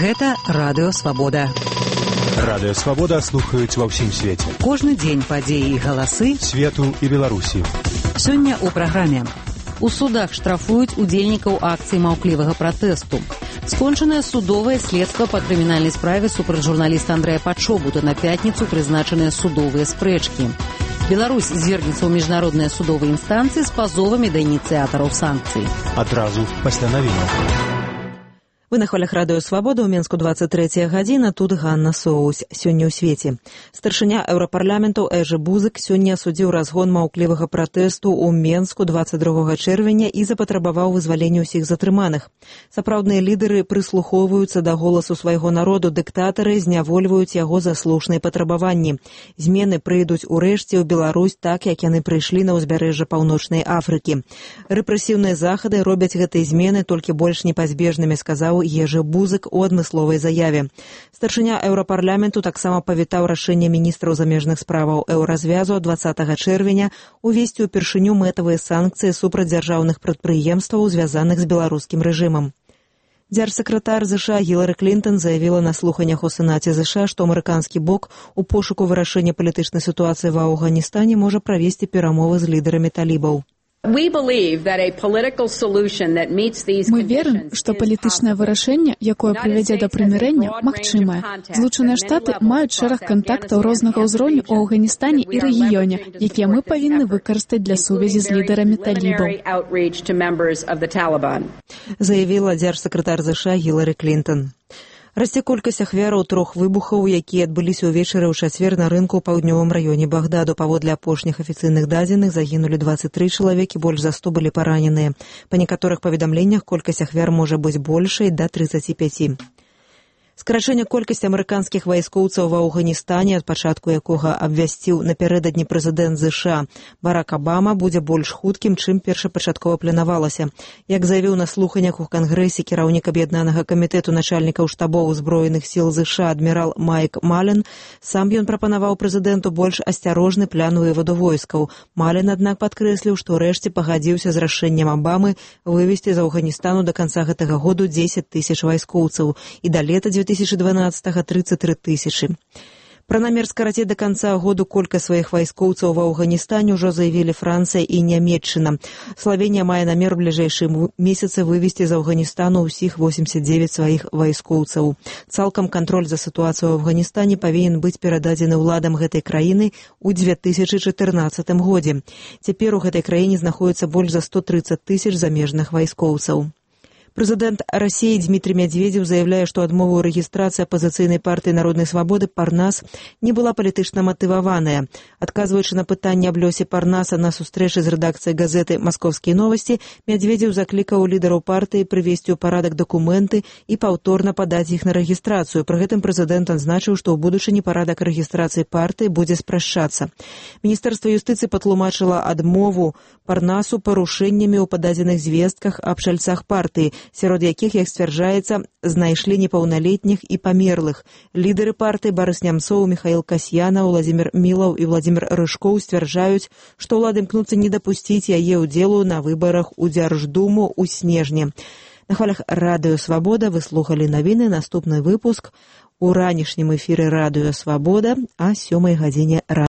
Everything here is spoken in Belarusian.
Гэта Радыё Свабода. Радыё Свабода слухаюць ва ўсім свеце. Кожны дзень падзеі і галасы свету і Беларусі. Сёння ў праграме. У судах штрафуюць удзельнікаў акцыі маўклівага пратэсту. Скончанае судовае следства па крымінальнай справе супраць журналіста Андрэя Пачобута. На пятніцу прызначаныя судовыя спрэчкі. Беларусь звернецца ў міжнародныя судовыя інстанцыі з пазовамі да ініцыятараў санкцый. Адразу пасля навінаў. Вы на хвалях Радыё Свабода, ў Менску 23 гадзіна, тут Ганна Соусь. Сёння ў свеце. Старшыня Еўрапарламенту Ежи Бузык сёння асудзіў разгон маўклівага пратэсту ў Менску 22 чэрвеня і запатрабаваў вызвалення ўсіх затрыманых. Сапраўдныя лідары прыслухоўваюцца да голасу свайго народу, дыктатары знявольваюць яго за слушныя патрабаванні. Змены прыйдуць урэшце ў Беларусь так, як яны прыйшлі на ўзбярэжжа Паўночнай Афрыкі. Рэпрэсіўныя захады робяць гэтыя змены толькі больш непазбежнымі, сказаў Ежи Бузык у адмысловай заяве. Старшыня Еўрапарламенту таксама павітаў рашэнне міністраў замежных справаў еўразвязу 20 чэрвеня увесці ўпершыню мэтавыя санкцыі супраць дзяржаўных прадпрыемстваў, звязаных з беларускім рэжымам. Дзяржсакратар США Гілары Клінтон заявіла на слуханнях у Сенаце США, што амерыканскі бок у пошуку вырашэння палітычнай сітуацыі ва Афганістане можа правесці перамовы з лідарамі талібаў. Мы верым, што палітычнае вырашэнне, якое прывядзе да прымірэння, магчымае. Злучаныя Штаты маюць шэраг кантактаў рознага ўзроўню ў Афганістане і рэгіёне, якія мы павінны выкарыстаць для сувязі з лідарамі талібаў. Заявіла дзяржсакратар США Гілары Клінтон. Расце колькасць ахвяраў 3 выбухаў, якія адбыліся ўвечары ў чацвер на рынку ў паўднёвым раёне Багдаду. Паводле апошніх афіцыйных дадзеных загінулі 23 чалавекі, больш за 100 былі параненыя. Па некаторых паведамленнях колькасць ахвяр можа быць большай, да 35. Скарачэнне колькасці амерыканскіх вайскоўцаў ва Афганістане, ад пачатку якога абвясціў напярэдадні прэзідэнт США Барак Абама, будзе больш хуткім, чым першапачаткова планавалася. Як заявіў на слуханнях у Кангрэсе кіраўнік аб'яднанага камітэту начальнікаў штабоў узброеных сіл США адмірал Майк Мален, сам ён прапанаваў прэзідэнту больш асцярожны план вываду войскаў. Мален, аднак, падкрэсліў, што ўрэшце пагадзіўся з рашэннем Абамы вывесці з Афганістану да канца гэтага году 10 000 вайскоўцаў і да лета 2012-го 33 000. Пра намер скараціць да канца году колькасць сваіх вайскоўцаў ва Афганістане ўжо заявілі Францыя і Нямецчына. Славенія мае намер у бліжэйшыя месяцы вывесці з Афганістану ўсіх 89 сваіх вайскоўцаў. Цалкам кантроль за сітуацыю ў Афганістане павінен быць перададзены ўладам гэтай краіны ў 2014 годзе. Цяпер у гэтай краіне знаходіцца больш за 130 000 замежных вайскоўцаў. Прэзідэнт Расіі Дмітрий Медведзеў заяўляе, што адмова ў рэгістрацыі апазіцыйнай партыі Народнай свабоды «Парнас» не была палітычна матываваная. Адказваючы на пытанне аб лёсе «Парнаса» на сустрэчы з рэдакцыяй газеты «Маскоўскія новасці», Медведзеў заклікаў лідараў партыі прывесці ў парадак дакументы і паўторна падаць іх на рэгістрацыю. Пры гэтым прэзідэнт адзначыў, што ў будучыні парадак рэгістрацыі партыі будзе спрашчацца. Міністэрства юстыцыі патлумачыла адмову «Парнасу» парушэннямі ў пададзеных звестках аб чальцах партыі, сярод якіх, як сцвярджаецца, знайшлі непаўналетніх і памерлых. Лідары партыі Барыс Нямцоў, Міхаіл Касьяна, Уладзімір Мілаў і Владзімір Рыжкоў сцвярджаюць, што ўлады імкнуцца не дапусціць яе ўдзелу на выбарах у Дзярждуму ў снежні. На хвалях Радыё Свабода вы слухалі навіны. Наступны выпуск у ранішнім эфіры Радыё Свабода о 7 гадзіне.